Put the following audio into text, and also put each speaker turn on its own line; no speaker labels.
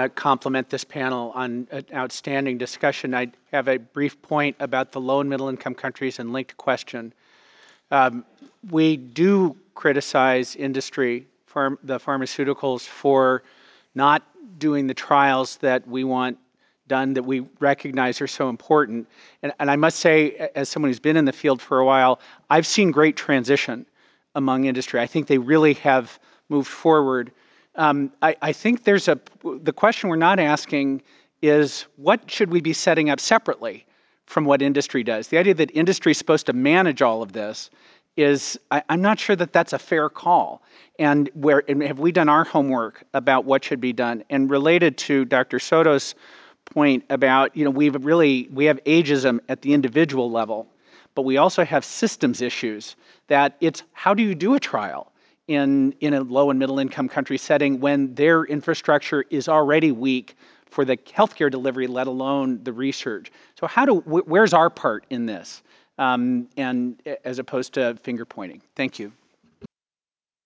Compliment this panel on an outstanding discussion. I have a brief point about the low and middle income countries and linked question. We do criticize industry, the pharmaceuticals, for not doing the trials that we want done, that we recognize are so important. And I must say, as someone who's been in the field for a while, I've seen great transition among industry. I think they really have moved forward. I think the question we're not asking is, what should we be setting up separately from what industry does? The idea that industry is supposed to manage all of this is, I'm not sure that that's a fair call. And have we done our homework about what should be done? And related to Dr. Soto's point about, we have ageism at the individual level, but we also have systems issues that it's, how do you do a trial in a low and middle income country setting when their infrastructure is already weak for the healthcare delivery, let alone the research? So where's our part in this? And as opposed to finger pointing. Thank you.